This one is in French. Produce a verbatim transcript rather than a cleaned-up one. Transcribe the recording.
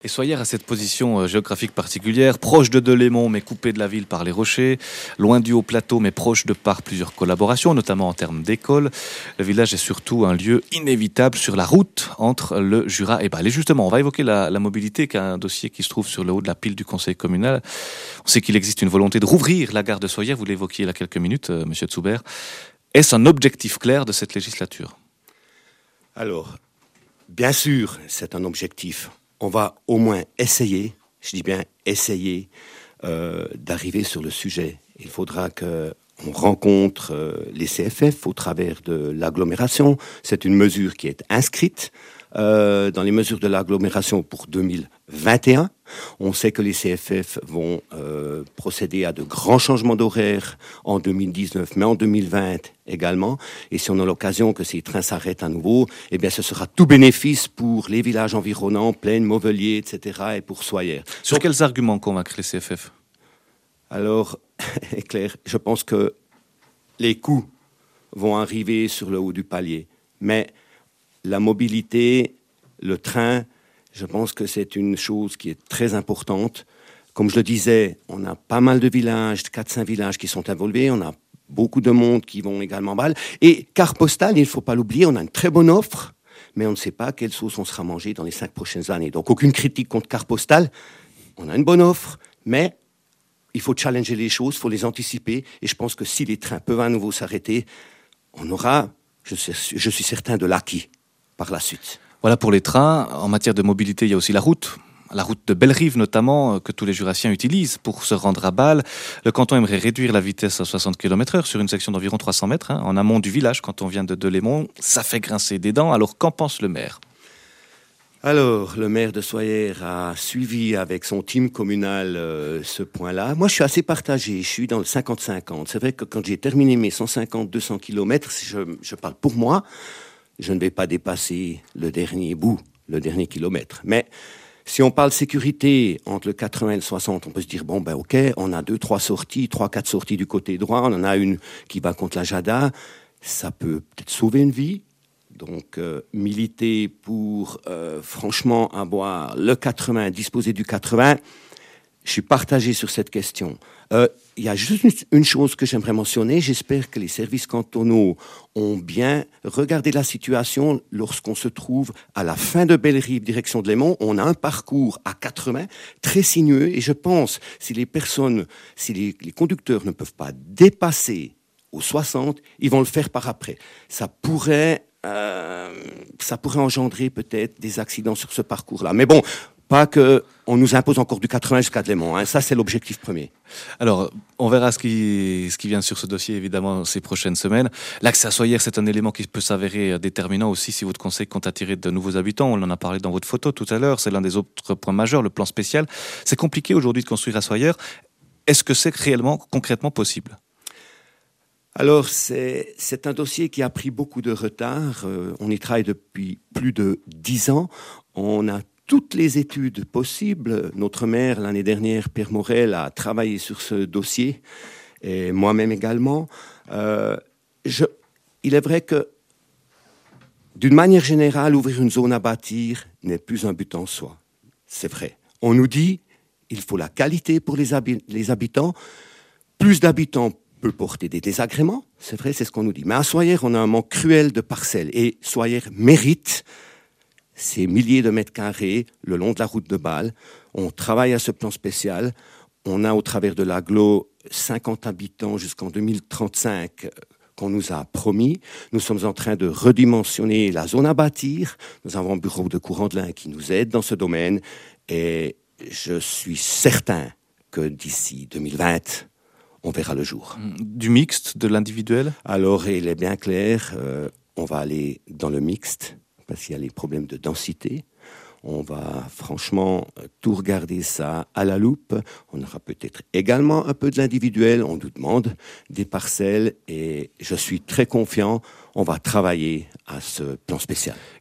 Et Soyers a cette position euh, géographique particulière, proche de Delémont mais coupé de la ville par les rochers, loin du haut plateau mais proche de par plusieurs collaborations, notamment en termes d'école. Le village est surtout un lieu inévitable sur la route entre le Jura et Bâle. Et justement, on va évoquer la, la mobilité, qui est un dossier qui se trouve sur le haut de la pile du conseil communal. On sait qu'il existe une volonté de rouvrir la gare de Soyers, vous l'évoquiez il y a quelques minutes, euh, monsieur Zuber. Est-ce un objectif clair de cette législature ? Alors, bien sûr, c'est un objectif. On va au moins essayer, je dis bien essayer, euh, d'arriver sur le sujet. Il faudra qu'on rencontre euh, les C F F au travers de l'agglomération. C'est une mesure qui est inscrite euh, dans les mesures de l'agglomération pour deux mille vingt et un. On sait que les C F F vont euh, procéder à de grands changements d'horaire en deux mille dix-neuf, mais en deux mille vingt également. Et si on a l'occasion que ces trains s'arrêtent à nouveau, eh bien, ce sera tout bénéfice pour les villages environnants, Plaine, Mauvelier, et cetera, et pour Soyers. Sur Donc, quels arguments convaincre les C F F ? Alors, Claire, je pense que les coûts vont arriver sur le haut du palier, mais la mobilité, le train, je pense que c'est une chose qui est très importante. Comme je le disais, on a pas mal de villages, quatre cinq villages qui sont involvés. On a beaucoup de monde qui vont également à Bâle. Et carte postale, il ne faut pas l'oublier, on a une très bonne offre, mais on ne sait pas quelle sauce on sera mangé dans les cinq prochaines années. Donc, aucune critique contre carte postale. On a une bonne offre, mais il faut challenger les choses, il faut les anticiper. Et je pense que si les trains peuvent à nouveau s'arrêter, on aura, je suis, je suis certain, de l'acquis par la suite. Voilà pour les trains. En matière de mobilité, il y a aussi la route. La route de Bellerive notamment, que tous les Jurassiens utilisent pour se rendre à Bâle. Le canton aimerait réduire la vitesse à soixante kilomètres heure sur une section d'environ trois cents mètres, hein, en amont du village, quand on vient de Delémont. Ça fait grincer des dents. Alors, qu'en pense le maire ? Alors, le maire de Soyers a suivi avec son team communal euh, ce point-là. Moi, je suis assez partagé. Je suis dans le cinquante cinquante. C'est vrai que quand j'ai terminé mes cent cinquante à deux cents kilomètres, je, je parle pour moi, je ne vais pas dépasser le dernier bout, le dernier kilomètre. Mais si on parle sécurité entre le quatre-vingts et le soixante, on peut se dire, bon, ben ok, on a deux, trois sorties, trois, quatre sorties du côté droit, on en a une qui va contre la Jada, ça peut peut-être sauver une vie. Donc, euh, militer pour, euh, franchement, avoir le quatre-vingts, disposer du quatre-vingts, je suis partagé sur cette question. Euh, il y a juste une chose que j'aimerais mentionner. J'espère que les services cantonaux ont bien regardé la situation lorsqu'on se trouve à la fin de Bellerive, direction Delémont. On a un parcours à quatre-vingts très sinueux et je pense, si les personnes, si les, les conducteurs ne peuvent pas dépasser aux soixante, ils vont le faire par après. Ça pourrait... Euh, ça pourrait engendrer peut-être des accidents sur ce parcours-là. Mais bon, pas qu'on nous impose encore du quatre-vingts jusqu'à Delémont. Hein. Ça, c'est l'objectif premier. Alors, on verra ce qui, ce qui vient sur ce dossier, évidemment, ces prochaines semaines. L'accès à Soyers, c'est un élément qui peut s'avérer déterminant aussi si votre conseil compte attirer de nouveaux habitants. On en a parlé dans votre photo tout à l'heure. C'est l'un des autres points majeurs, le plan spécial. C'est compliqué aujourd'hui de construire à Soyers. Est-ce que c'est réellement, concrètement possible ? Alors, c'est, c'est un dossier qui a pris beaucoup de retard. Euh, on y travaille depuis plus de dix ans. On a toutes les études possibles. Notre maire, l'année dernière, Pierre Morel, a travaillé sur ce dossier, et moi-même également. Euh, je, il est vrai que, d'une manière générale, ouvrir une zone à bâtir n'est plus un but en soi. C'est vrai. On nous dit il faut la qualité pour les, habi- les habitants. Plus d'habitants peut porter des désagréments, c'est vrai, c'est ce qu'on nous dit. Mais à Soyers, on a un manque cruel de parcelles. Et Soyers mérite ces milliers de mètres carrés le long de la route de Bâle. On travaille à ce plan spécial. On a, au travers de l'agglo, cinquante habitants jusqu'en deux mille trente-cinq qu'on nous a promis. Nous sommes en train de redimensionner la zone à bâtir. Nous avons un bureau de courant de l'Ain qui nous aide dans ce domaine. Et je suis certain que d'ici deux mille vingt, on verra le jour. Du mixte, de l'individuel ? Alors, il est bien clair, euh, on va aller dans le mixte, parce qu'il y a les problèmes de densité. On va franchement tout regarder ça à la loupe. On aura peut-être également un peu de l'individuel. On nous demande des parcelles et je suis très confiant. On va travailler à ce plan spécial.